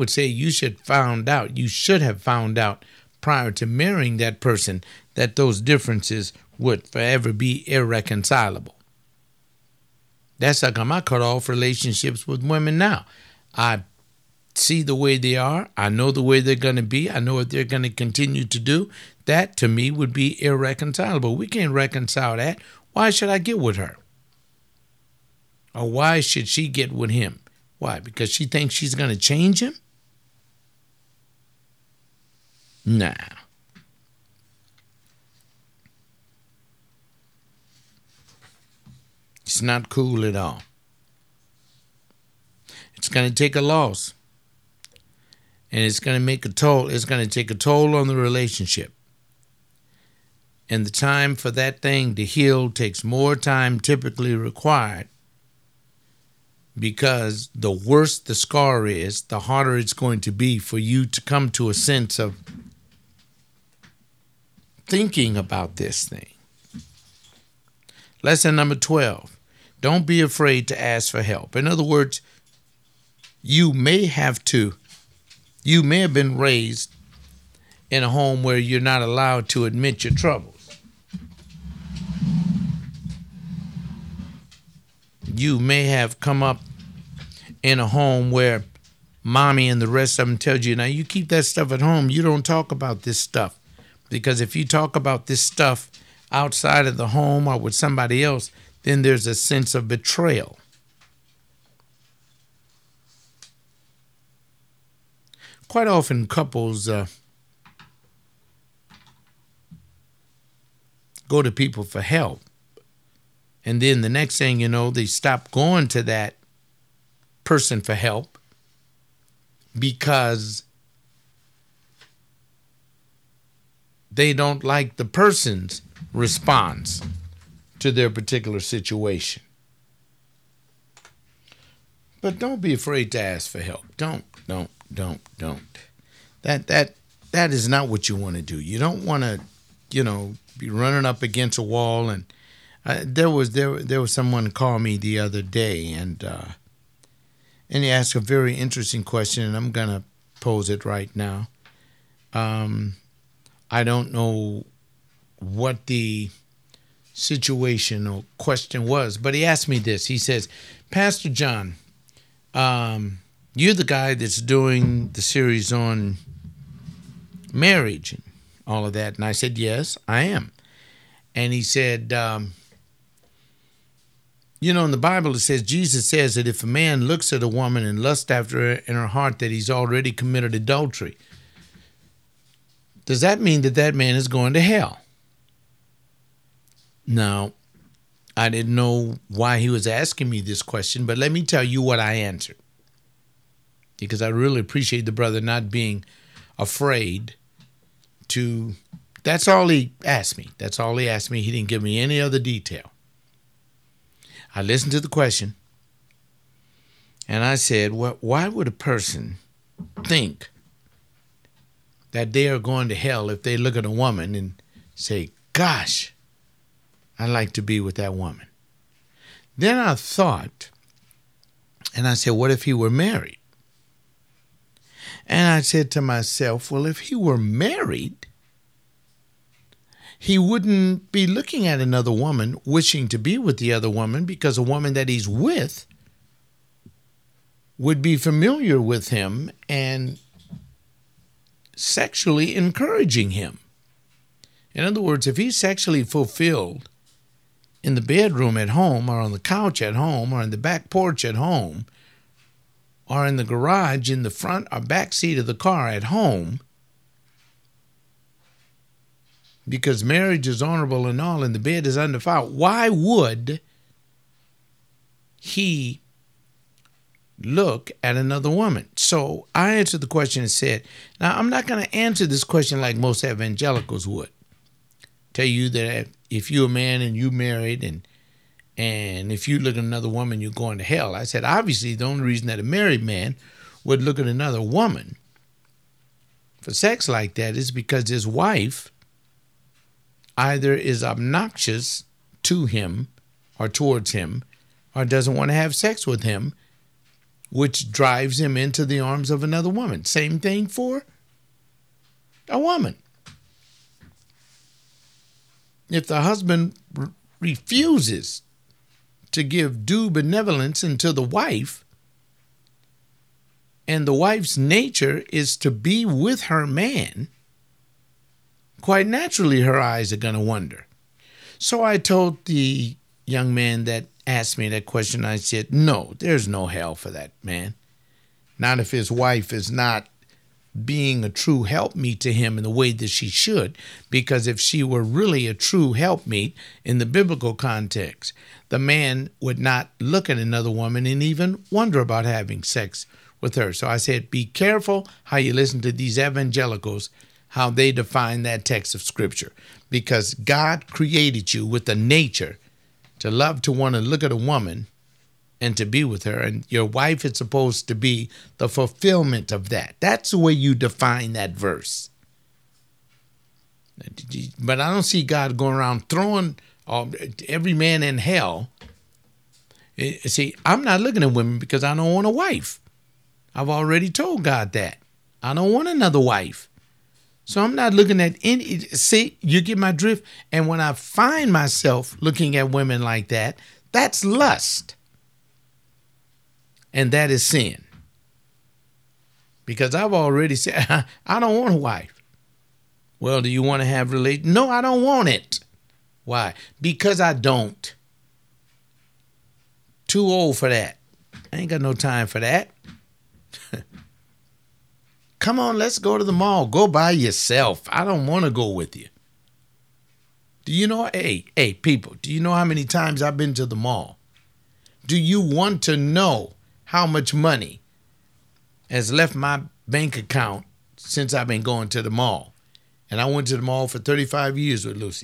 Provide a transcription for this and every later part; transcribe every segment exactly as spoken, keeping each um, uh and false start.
would say you should found out, you should have found out prior to marrying that person that those differences would forever be irreconcilable. That's how come I cut off relationships with women now. I see the way they are. I know the way they're going to be. I know what they're going to continue to do. That, to me, would be irreconcilable. We can't reconcile that. Why should I get with her? Or why should she get with him? Why? Because she thinks she's going to change him? Nah. It's not cool at all. It's going to take a loss. And it's going to make a toll. It's going to take a toll on the relationship. And the time for that thing to heal takes more time typically required, because the worse the scar is, the harder it's going to be for you to come to a sense of thinking about this thing. Lesson number twelve. Don't be afraid to ask for help. In other words, you may have to, you may have been raised in a home where you're not allowed to admit your troubles. You may have come up in a home where mommy and the rest of them tell you, now you keep that stuff at home. You don't talk about this stuff. Because if you talk about this stuff outside of the home or with somebody else, then there's a sense of betrayal. Quite often couples uh, go to people for help. And then the next thing you know, they stop going to that person for help because they don't like the person's response to their particular situation. But don't be afraid to ask for help. Don't, don't, don't, don't. That that that is not what you want to do. You don't want to, you know, be running up against a wall. And uh, there was there there was someone call me the other day, and uh, and he asked a very interesting question, and I'm gonna pose it right now. Um, I don't know what the situation or question was, but he asked me this. He says, Pastor John, um, you're the guy that's doing the series on marriage and all of that. And I said, yes, I am. And he said, um, you know, in the Bible, it says, Jesus says that if a man looks at a woman and lusts after her in her heart, that he's already committed adultery. Does that mean that that man is going to hell? Now, I didn't know why he was asking me this question, but let me tell you what I answered. Because I really appreciate the brother not being afraid to, that's all he asked me. That's all he asked me. He didn't give me any other detail. I listened to the question, and I said, well, why would a person think that they are going to hell if they look at a woman and say, gosh, I'd like to be with that woman? Then I thought, and I said, what if he were married? And I said to myself, well, if he were married, he wouldn't be looking at another woman, wishing to be with the other woman, because a woman that he's with would be familiar with him and sexually encouraging him. In other words, if he's sexually fulfilled in the bedroom at home, or on the couch at home, or in the back porch at home, or in the garage in the front or back seat of the car at home, because marriage is honorable and all, and the bed is undefiled, why would he look at another woman? So I answered the question and said, now I'm not going to answer this question like most evangelicals would. Tell you that if you're a man and you married and and if you look at another woman, you're going to hell. I said, obviously, the only reason that a married man would look at another woman for sex like that is because his wife either is obnoxious to him or towards him, or doesn't want to have sex with him, which drives him into the arms of another woman. Same thing for a woman. If the husband re- refuses to give due benevolence unto the wife, and the wife's nature is to be with her man, quite naturally her eyes are going to wander. So I told the young man that asked me that question, I said, no, there's no hell for that man. Not if his wife is not being a true helpmeet to him in the way that she should, because if she were really a true helpmeet in the biblical context, the man would not look at another woman and even wonder about having sex with her. So I said, be careful how you listen to these evangelicals, how they define that text of Scripture, because God created you with a nature to love to want to look at a woman and to be with her, and your wife is supposed to be the fulfillment of that. That's the way you define that verse. But I don't see God going around throwing every man in hell. See, I'm not looking at women because I don't want a wife. I've already told God that. I don't want another wife. So I'm not looking at any, see, you get my drift? And when I find myself looking at women like that, that's lust. And that is sin. Because I've already said, I don't want a wife. Well, do you want to have relations? No, I don't want it. Why? Because I don't. Too old for that. I ain't got no time for that. Come on, let's go to the mall. Go by yourself. I don't want to go with you. Do you know, hey, hey, people, do you know how many times I've been to the mall? Do you want to know how much money has left my bank account since I've been going to the mall? And I went to the mall for thirty-five years with Lucy.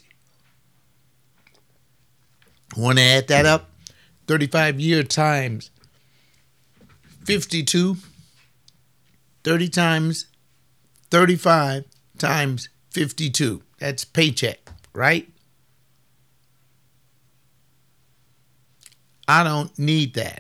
Want to add that up? thirty-five year times fifty-two. thirty times thirty-five times fifty-two. That's paycheck, right? I don't need that.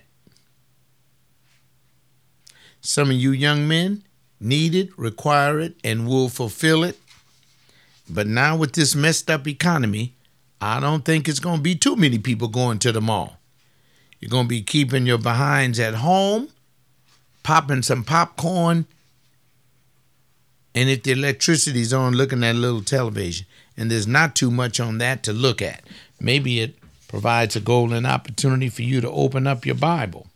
Some of you young men need it, require it, and will fulfill it. But now with this messed up economy, I don't think it's going to be too many people going to the mall. You're going to be keeping your behinds at home, popping some popcorn, and if the electricity's on, looking at a little television, and there's not too much on that to look at, maybe it provides a golden opportunity for you to open up your Bible.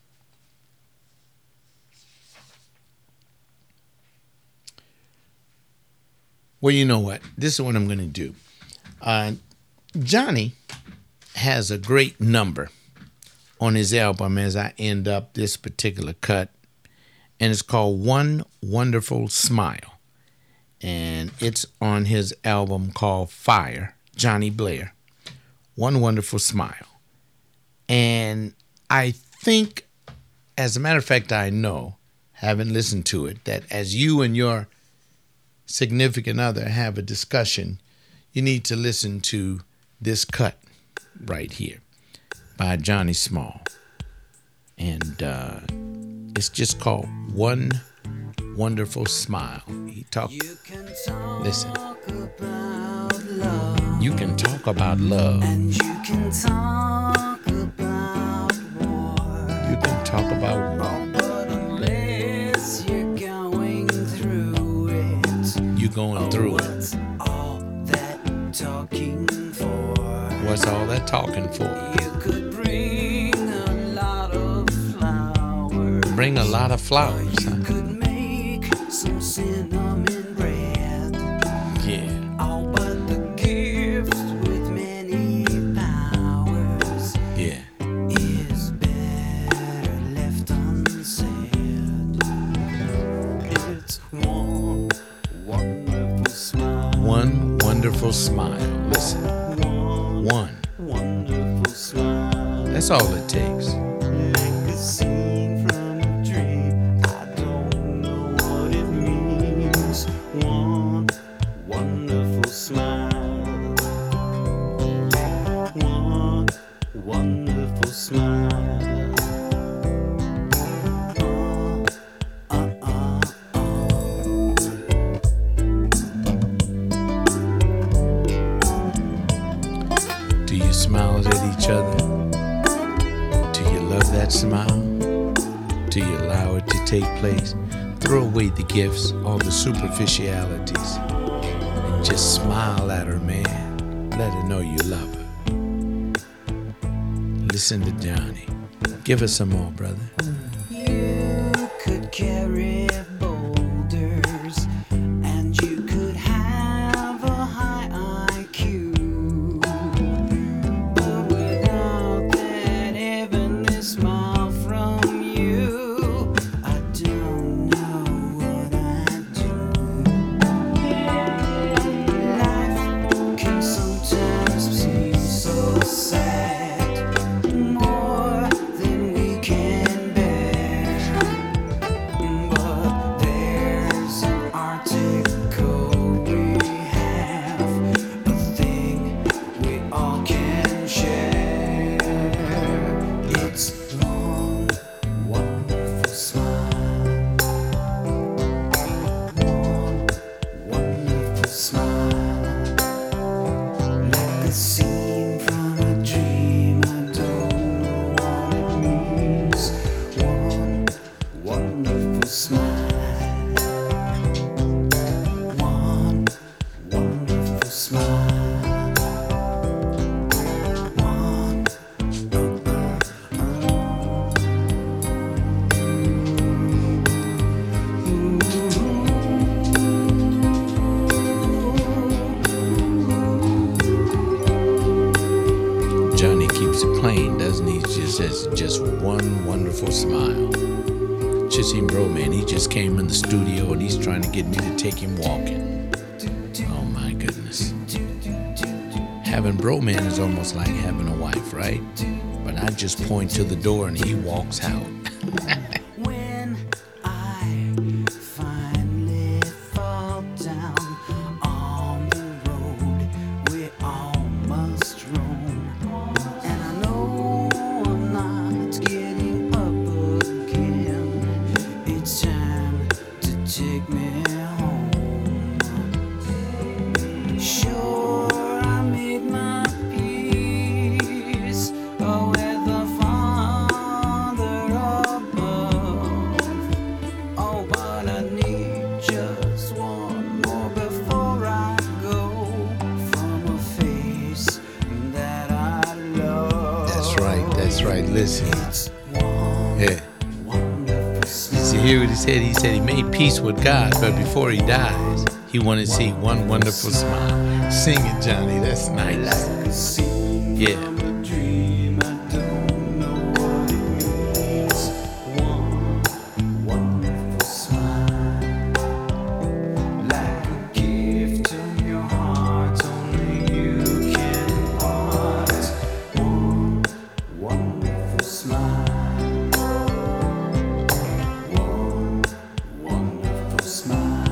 Well, you know what? This is what I'm going to do. Uh, Johnny has a great number on his album as I end up this particular cut, and it's called One Wonderful Smile. And it's on his album called Fire, Johnny Blair. One Wonderful Smile. And I think, as a matter of fact, I know, having listened to it, that as you and your significant other have a discussion, you need to listen to this cut right here by Johnny Small. And uh, it's just called One Wonderful Smile. He talk. Listen. You can talk about love. And you can talk about war. You can talk about war. But unless you're going through it, you're going through it. What's all that talking for? What's all that talking for? You could bring a lot of flowers. Bring a lot of flowers, huh? You could make some cinnamon bread. Yeah. All but the gift with many powers. Yeah. Is better left unsaid. It's one wonderful smile. One wonderful smile. Listen. One wonderful smile. That's all it takes. Like a scene from a dream. I don't know what it means. One wonderful smile. One wonderful smile. each other? Do you love that smile? Do you allow it to take place? Throw away the gifts, all the superficialities, and just smile at her, man. Let her know you love her. Listen to Johnny. Give us some more, brother. You could carry boulders, and you could have a high I Q, but without that heavenly smile from you, I don't know what I'd do. Life can sometimes seem so sad, more than we can bear. But there's an article we have, a thing we all can share. It's one wonderful smile, one wonderful smile, like a scene from a dream. I don't know what it means. One wonderful smile, one wonderful smile, one. Johnny keeps it plain, doesn't he? He just says, just one wonderful smile. Just him, bro, man. He just came in the studio and he's trying to get me to take him walking. Oh my goodness. Having bro, man, is almost like having a wife, right? But I just point to the door and he walks out. When I finally fall down on the road, we all must roam. And I know I'm not getting up again. It's time to take me home. Sure, I made my peace oh, with the Father above. Oh, but I need just one more before I go from a face that I love. That's right, that's right. Listen. It's one Yeah. wonderful smile. See, hear what he said? He said he made peace with God, but before he dies, he wanted to see one wonderful smile. Sing it, Johnny. That's nice. Like a scene Yeah. from a dream. I don't know what it means. One wonderful smile, like a gift to your heart, only you can impart. One wonderful smile, one wonderful smile.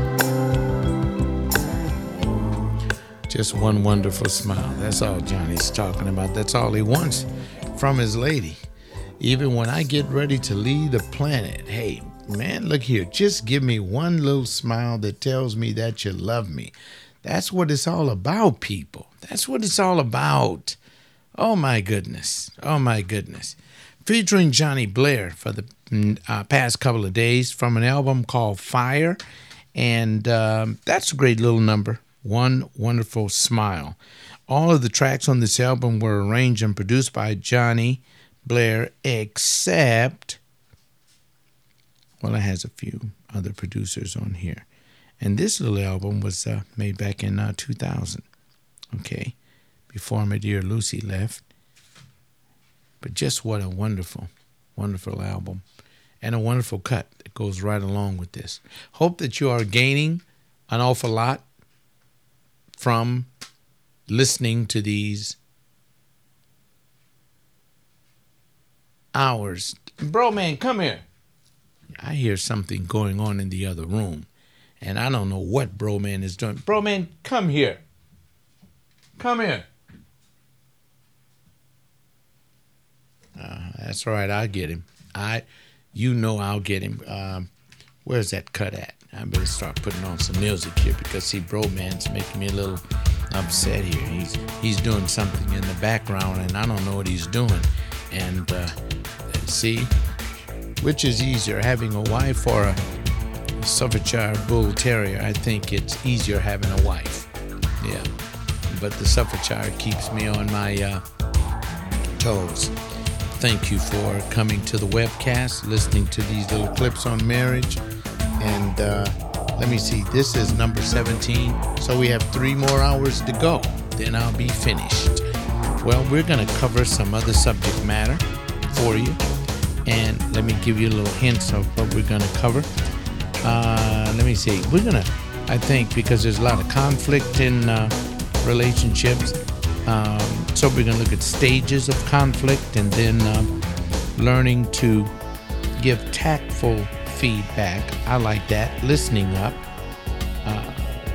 Just one wonderful smile. That's all Johnny's talking about. That's all he wants from his lady. Even when I get ready to leave the planet, hey, man, look here. Just give me one little smile that tells me that you love me. That's what it's all about, people. That's what it's all about. Oh, my goodness. Oh, my goodness. Featuring Johnny Blair for the mm, uh, past couple of days from an album called Fire. And um, that's a great little number. One Wonderful Smile. All of the tracks on this album were arranged and produced by Johnny Blair, except, well, it has a few other producers on here. And this little album was uh, made back in uh, two thousand, okay, before my dear Lucy left. But just what a wonderful, wonderful album and a wonderful cut that goes right along with this. Hope that you are gaining an awful lot from listening to these hours. Bro, man, come here. I hear something going on in the other room, and I don't know what Bro, man is doing. Bro, man, come here. Come here. Uh, that's all right. I'll get him. I, you know I'll get him. Um, where's that cut at? I better start putting on some music here because, see, Bro Man's making me a little upset here. He's he's doing something in the background, and I don't know what he's doing. And uh, see, which is easier, having a wife or a Staffordshire Bull Terrier? I think it's easier having a wife. Yeah, but the Staffordshire keeps me on my uh, toes. Thank you for coming to the webcast, listening to these little clips on marriage. And uh, let me see, this is number seventeen, so we have three more hours to go. Then I'll be finished. Well, we're going to cover some other subject matter for you. And let me give you a little hints of what we're going to cover. Uh, let me see. We're going to, I think, because there's a lot of conflict in uh, relationships, um, so we're going to look at stages of conflict and then uh, learning to give tactful feedback. I like that. Listening up. Uh,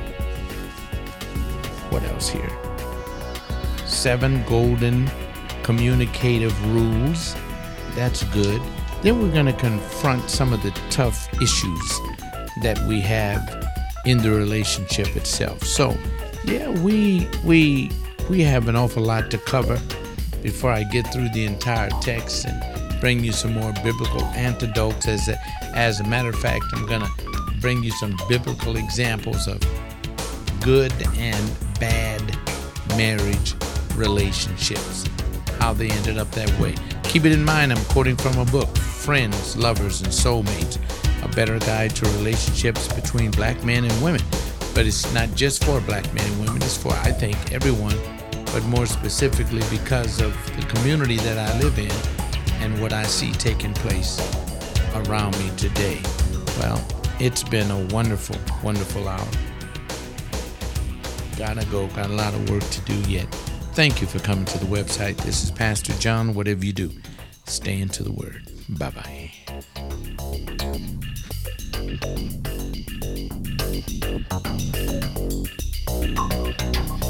what else here? Seven golden communicative rules. That's good. Then we're going to confront some of the tough issues that we have in the relationship itself. So, yeah, we we we have an awful lot to cover before I get through the entire text and bring you some more biblical antidotes. As a, as a matter of fact, I'm going to bring you some biblical examples of good and bad marriage relationships, how they ended up that way. Keep it in mind, I'm quoting from a book, Friends, Lovers, and Soulmates, a better guide to relationships between black men and women. But it's not just for black men and women, it's for, I think, everyone, but more specifically because of the community that I live in and what I see taking place around me today. Well, it's been a wonderful, wonderful hour. Gotta go, got a lot of work to do yet. Thank you for coming to the website. This is Pastor John. Whatever you do, stay into the Word. Bye-bye.